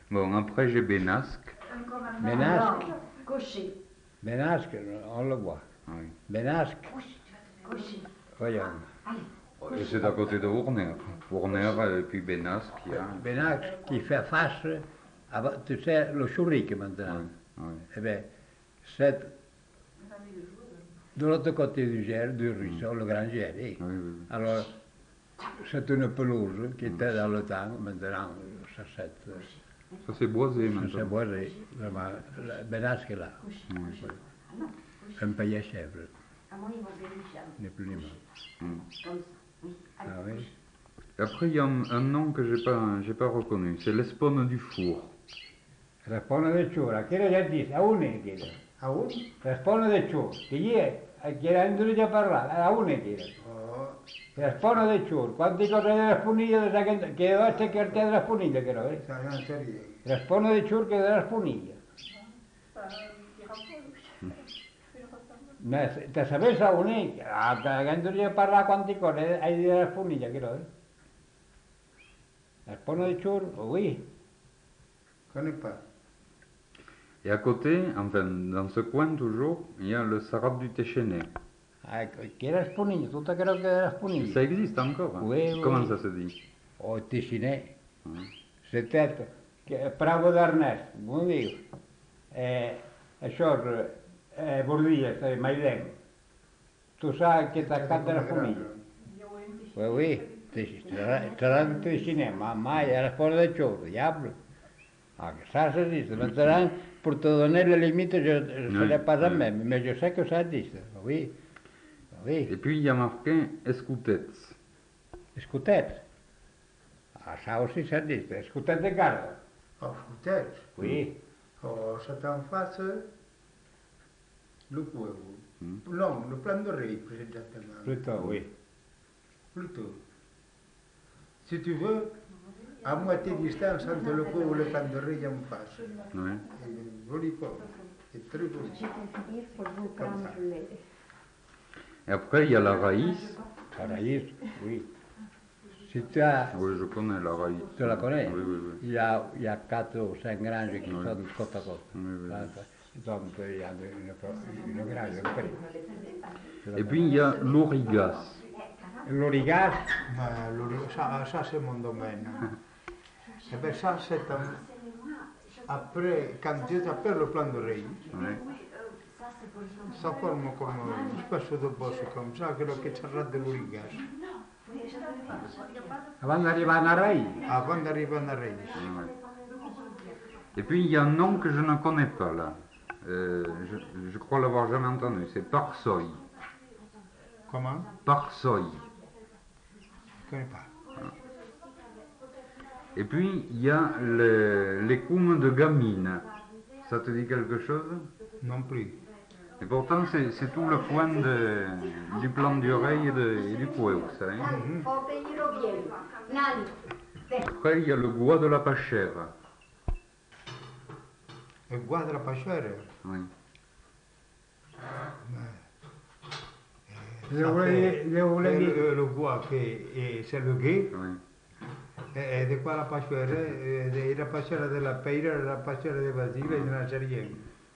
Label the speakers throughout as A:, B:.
A: Bon, après j'ai Benasque.
B: Benasque.
C: Cocher.
B: Benasque, on le voit.
A: Oui.
B: Benasque,
C: Cocher.
B: voyons.
A: Et c'est à côté de Ourner. Ourner et puis Benasque, il y a.
B: Benasque qui fait face, tu sais, le Chourique maintenant.
A: Oui, oui.
B: Eh bien, c'est de l'autre côté du Gers, du ruisseau, le grand Géry.
A: Oui, oui.
B: Alors, c'est une pelouse qui était dans le temps, maintenant, ça
A: C'est boisé
B: s'est
A: maintenant.
B: boisé. Vraiment, Benasque est là,
A: Oui.
B: un pays à chèvre,
C: À moi, ils vont vérifier.
B: ni plus ni moins.
A: Mm.
C: Comme ça. Oui.
B: Ah oui.
A: Et après, il y a un nom que j'ai pas reconnu. C'est l'Espone du Four.
B: Responde de ciura, che era già detto, a uno che era.
D: A un?
B: Responde de ciura, che gli è, che era in già parlare, a uno che era.
D: Oh,
B: Responde de ciura, quanti cose della spuniglia, che deve essere che te della spuniglia, che no?
D: ça n'en sait rien.
B: Responde de ciura che della spuniglia. Ma te sapessi a uno, che non già parlare quanti cose hai della spuniglia, che no? Responde de ciura, oui.
D: Je connais pas.
A: Et à côté, enfin, dans ce coin toujours, il y a le Sarab du Téchéné.
B: Ah, che era spuniglia, tutta quello che era spuniglia.
A: Ça existe encore. Hein?
B: Oui, oui.
A: Comment ça se dit?
B: O Tichinè.
A: Oui.
B: C'était Pravo d'Arnès, bon diu. Això vol dir, mai dem. Tu saps que t'ha cap de la família. Oui, oui, sarà di Tichinè, ma mai era fora de xou, diable. Ah, que ça existe. Maintenant, pour te donner les limites, je ne
A: Oui,
B: sais pas
A: oui.
B: même, mais je sais que ça existe. Oui, oui.
A: Et puis il y a marqué Escoutets.
B: Escoutet. Ah, ça aussi, ça existe. Escoutet de garde.
D: Oh, peut-être.
B: Oui.
D: Oh, c'est en face, le Coueux.
A: Hmm.
D: Non, le plan de Ré, plus exactement.
B: Plutôt, oui.
D: Plutôt. Si tu veux, à moitié distance entre le Coueux et le plan de Ré, il y a en face.
A: Oui.
D: Et joli corps. C'est très joli.
C: Je peux finir pour vous prendre les...
A: Et après, il y a la Raïs.
B: Paraïs, oui. Si tu as,
A: Oui, je connais la Raïs.
B: tu la connais,
A: Oui, oui, oui.
B: il y a 4 ou 5 granges qui
A: Oui.
B: sont côte à côte.
A: Oui, oui, oui.
B: Donc il y a une grange, un prix.
A: Et puis il y a l'Origas.
B: L'origas,
D: Mais ça c'est mon domaine. Et bien ça, c'est après, quand Dieu appelle le plan de Ré,
A: Oui.
D: ça forme comme une espèce de bosse comme ça, que ci arrête de l'Urigas.
B: avant d'arriver à Naraï,
D: Avant d'arriver à Ré.
A: Oui. Et puis il y a un nom que je ne connais pas là. Je crois l'avoir jamais entendu. C'est Parsoy.
D: Comment?
A: Parsoy.
D: Je ne connais pas.
A: Et puis il y a l'écume de Gamine. Ça te dit quelque chose?
D: Non plus.
A: Et pourtant c'est tout le coin du plan d'Oreille et du Coueux, ça. Hein?
C: Faut payer au vieil. Nani.
A: Après il y a le Gois de la Pachère.
D: E guarda Pachère.
A: Oui.
B: je voulais dire,
D: Le bois, c'est le guet.
A: Oui.
D: E di qua la Pachère, la Pachère della Peira, la Pachère de Basile, de Nazarien.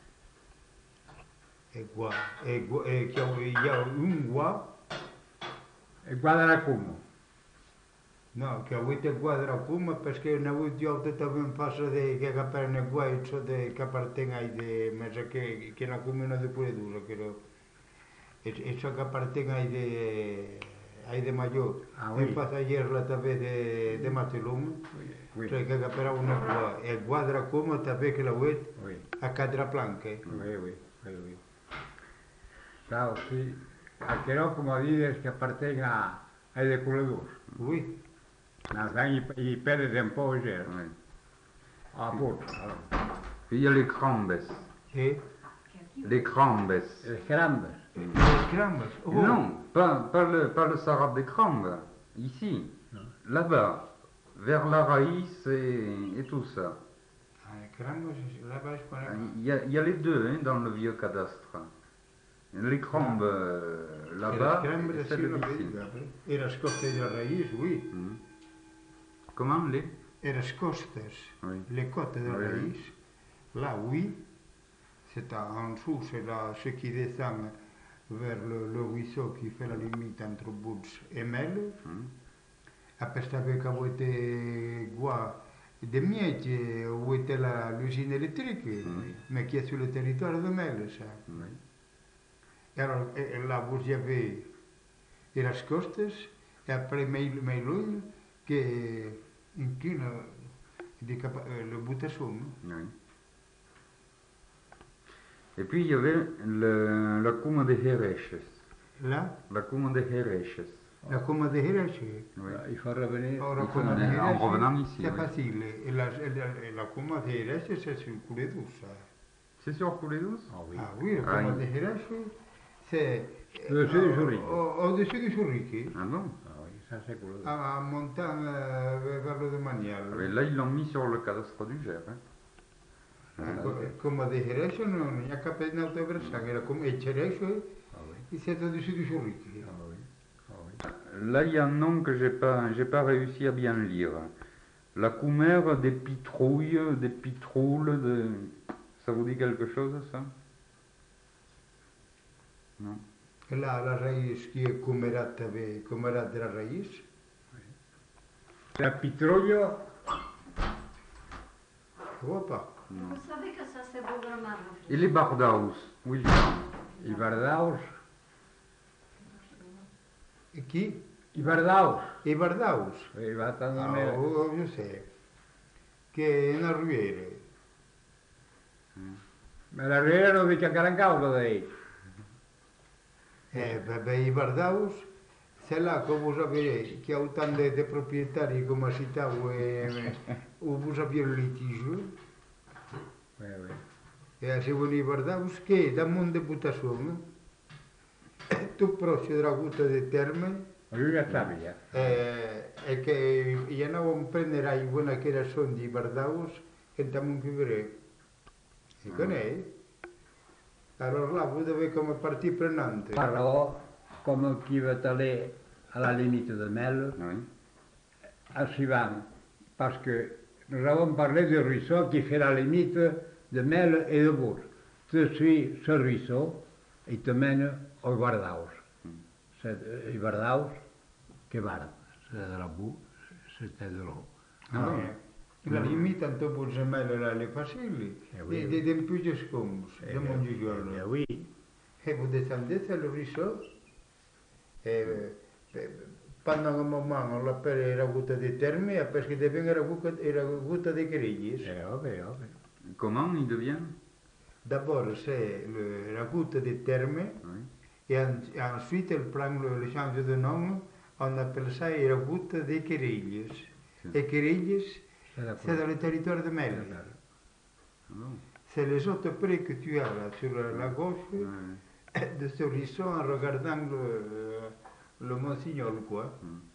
D: E qua, il y a un bois,
B: Guadalacum.
D: no, che avete guadra come perché ne ho io tutto ben passa de che caperne guai so de che appartenga ai de ma che la comune de pure duro che lo e ciò che appartenga ai de Mayo
B: Ah,
D: e
B: oui.
D: passa ayer la tave de Matelum
B: Oui,
D: cioè che capera una qua e guadra come tave che la wet
B: oui,
D: a cadra planche
B: oui, oui, oui, oui. Ça aussi, aquello como dices que appartient a de Couledours.
D: oui
B: Il perd un peu au Gers.
A: Oui.
B: Ah, bon, alors.
A: Puis il y a les Crambes.
D: e
A: Les Crambes.
B: Les crambes.
D: grambas
A: Non, pas le Sarab des Crambes. Ici. Là-bas. Vers la Raïs et tout ça.
D: grambas là-bas je connais
A: Il y a les deux hein, dans le vieux cadastre. Les Crambes là-bas
D: grambas
A: et celle d'ici.
D: e la scotte della raiz oui
A: Mhm. Comment les
D: et les costes,
A: Oui.
D: les côtes de
A: Oui,
D: Raïs, là, oui, c'est en dessous, c'est là, ce qui descend vers le ruisseau qui fait la limite entre Bouts et Mel. Après, avec quoi des miettes où était l'usine électrique, mais qui est sur le territoire de Mel, ça.
A: Oui.
D: Et alors, là, vous avez les costes, et après, Meiloun, qui incline le Boutassoum.
A: Oui. Et puis il y avait la Cuma de Jerez.
D: Là,
A: La Cuma de Jerez.
D: la Cuma de Jerez.
A: Oui.
B: Il faut revenir.
D: Alors,
A: Il faut
D: Cuma de
A: en
D: Jerez,
A: revenant ici,
D: c'est
A: oui.
D: facile. Et la Cuma de Jerez, c'est sur le coulé douce.
A: C'est sur Coulée douce?
B: Ah oui.
D: Ah oui, la
A: Ah,
D: Cuma
A: oui.
D: de Jerez, c'est
B: Au-dessus du Zurich.
D: Au-dessus du Zurich,
A: Ah bon?
B: Ah oui, ça c'est cool.
D: en montant vers le Demanial.
A: Ah, mais là, ils l'ont mis sur le cadastre du Gers. Hein.
D: Cuma de Jerez, non il y a qu'à peine autoversant. Et la Cuma de Jerez,
B: Ah oui.
D: c'est au-dessus du Zurich.
B: Ah oui. Ah oui.
A: Là, il y a un nom que j'ai pas réussi à bien lire. La coumère des pitrouilles, des pitroules, ça vous dit quelque chose, ça? Non.
D: Là, la raïs qui est Cumerat de la raïs.
B: La Pitrolio,
D: Je vois pas.
C: Vous savez que ça c'est Bourg-Marne.
A: Et les Bardaus, oui.
B: Ibardaus.
D: Et qui?
B: Ibardaus.
D: Et Bardaus.
B: Il va
D: Ah,
B: attendre.
D: je sais. Che è una ruere.
B: Ma la riera non dice carancaulo lei.
D: I Bardaus, c'est là que vous avez, qu'il y a autant de propriétaires comme à Cita où vous aviez le litige.
B: Oui, oui.
D: E se vuole i Bardaus che da Monte Butasson, tu proche della gutta di Terme,
B: Lui ya sabia.
D: e che io non prenderai buona che era son di Bardaus che andiamo in vivere. E con lei? Allora là, vous devez come partie prenante.
B: Parlò come chi va aller à la limite de Mel,
A: Oui.
B: à Sivan, parce que nous avons parlé du ruisseau qui fait la limite de Mel et de Bourg. Tu suis ce ruisseau et te mène au Bardaus. C'est Bardaus que Bard. C'est de la boue, c'était de l'eau.
A: Ah,
D: La limite entre vous et Mel era le facile.
B: oui,
D: Des plus scoms, de mon giorno.
B: Oui.
D: Et vous descendez sur le ruisseau. Et pendant un moment, on l'appelle la goutte de Terme, parce que devient la goutte de Grilles.
A: Comment il devient?
D: D'abord, c'est la goutte de Terme,
A: Oui.
D: et ensuite, elle prend le change de nom, on appelle ça la goutte de Grilles. Et Grilles, c'est dans le territoire de Mel.
A: Ah bon.
D: C'est les autres prés que tu as là, sur la gauche
A: Ouais.
D: de ce ruisseau en regardant le Monsignol, quoi.
A: Mm.